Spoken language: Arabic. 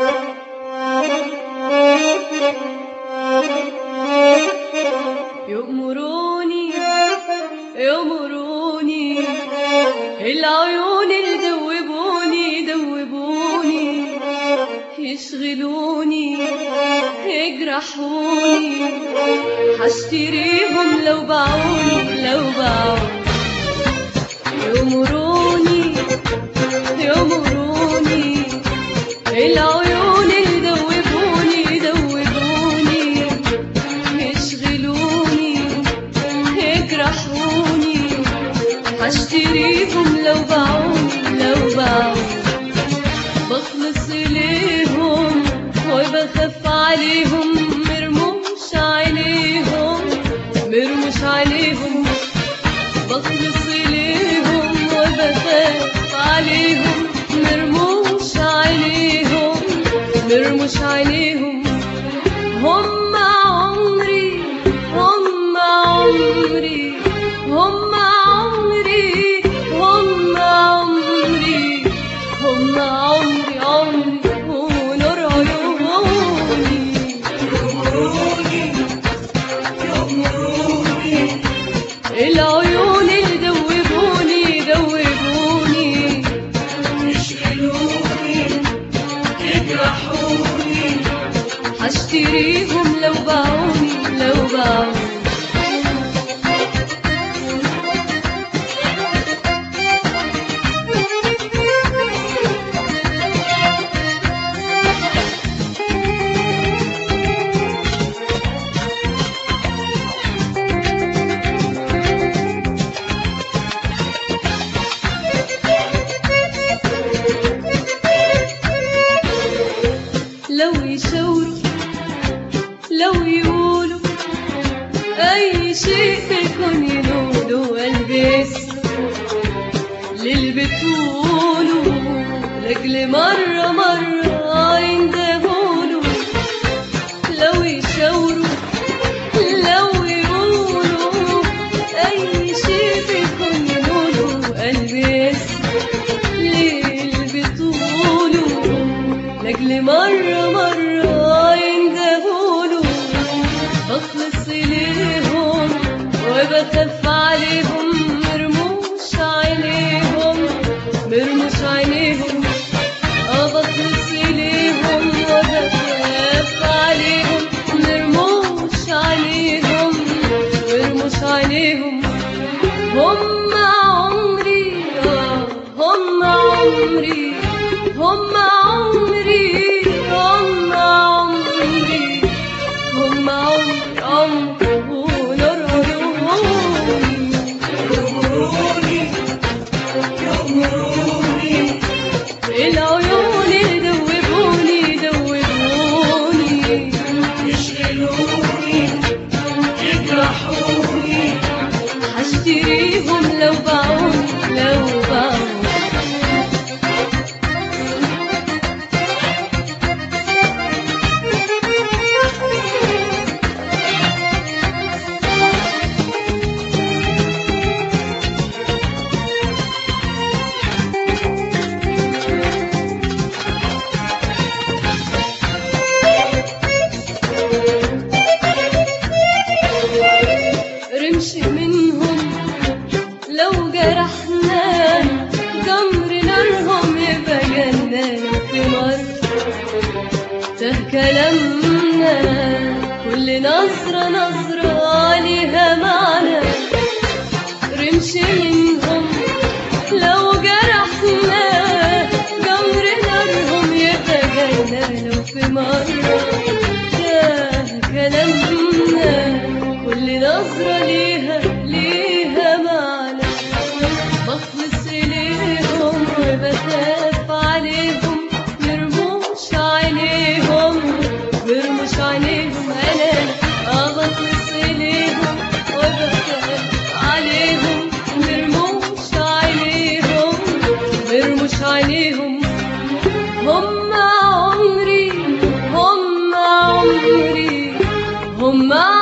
يأمروني يأمروني العيون اللي دوبوني يشغلوني يجرحوني، هشتريهم لو باعوني يأمروني يأمروني العيون اللي دوبوني يشغلوني يجرحوني، هشتريهم لو باعوني بخلص ليهم وبخاف عليهم، مرموش عليهم بخلص ليهم وبخاف عليهم، مرموش عليهم. هم عمري هم عمري هم عمري هم عمري هم عمري ونور عيوني. يأمروني العيون اللي دوبوني يشغلوني يجرحوني، هشتريهم لو باعوني لو يشاوروا لو يقولوا أي شيء في الكون ينولوا، قلبي للي بتقولوا لأجل مرة يندهولوا. لو يشاوروا لو يقولوا أي شيء في الكون ينولوا، قلبي للي بتقولوا لأجل مرة يندهولوا. بخلص ليهم وبخاف عليهم، مرموش عليهم بخلص ليهم وبخاف عليهم، مرموش عليهم. هم عمري هم عمري هم عمري هم عمري هم عمري ونور عيوني. يأمروني العيون اللي دوبوني يشغلوني يجرحوني، هشتريهم لو باعوني رمش منهم لو جرحنا، جمر نارهم يبقى جنة في مرة. ده كلامنا كل نظرة ليها معنى. رمش منهم لو جرحنا، جمر نارهم يبقى جنة في مرة. ده كلامنا كل نظرة ليها معنى. بخلص ليهم وبخاف عليهم، مرموش عليهم أنا بخلص ليهم وبخاف عليهم، مرموش عليهم. هم عمري هم